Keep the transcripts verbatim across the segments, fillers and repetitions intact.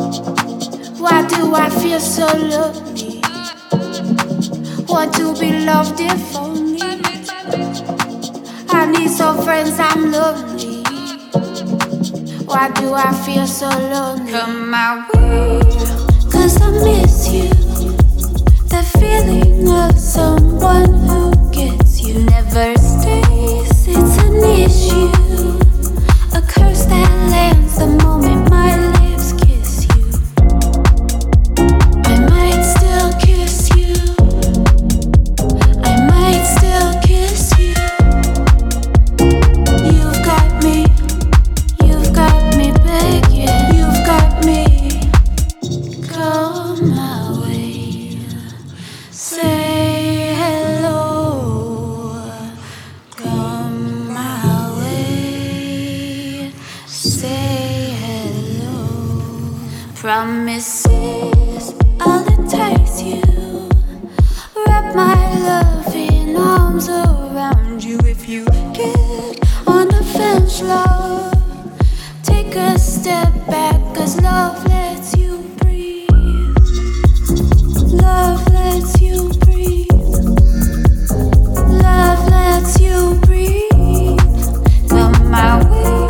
Why do I feel so lonely? Want to be loved if only. I need some friends, I'm lonely. Why do I feel so lonely? Come my way, cause I miss you. The feeling of someone who gets you never stays, it's an issue. A curse that lands the moment my lips kiss you. I might still kiss you. I might still kiss you. You've got me. You've got me begging. You've got me. Come my way. Say hello. Come my way. Say hello. Promises I'll entice you. Wrap my loving arms around you. If you get on the fence, love, take a step back, cause love lets you breathe. Love lets you breathe. Love lets you breathe. Come my way.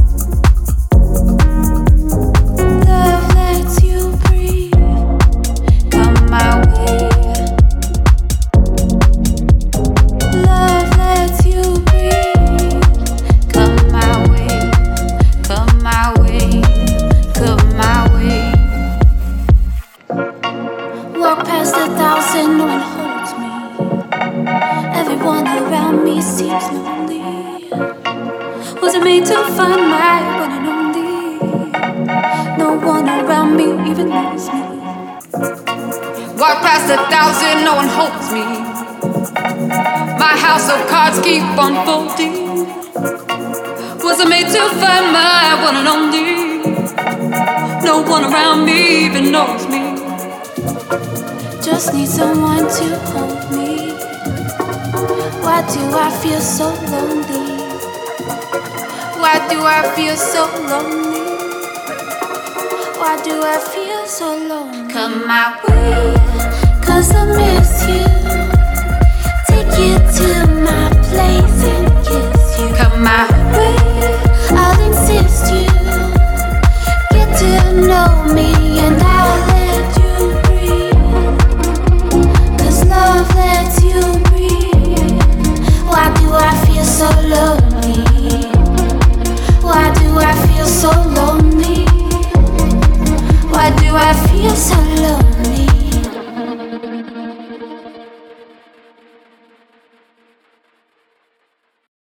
Love lets you breathe. Come my way. Love lets you breathe. Come my way. Come my way. Come my way. Walk past a thousand, no one holds me. Everyone around me seems lonely. Wasn't made to find my one and only. No one around me even knows me. Walk past a thousand, no one holds me. My house of cards keep unfolding. Wasn't made to find my one and only. No one around me even knows me. Just need someone to hold me. Why do I feel so lonely? Why do I feel so lonely? Why do I feel so lonely? Come my way, cause I miss you. Take you to my place and kiss you. Come my way, I'll insist you get to know me and I'll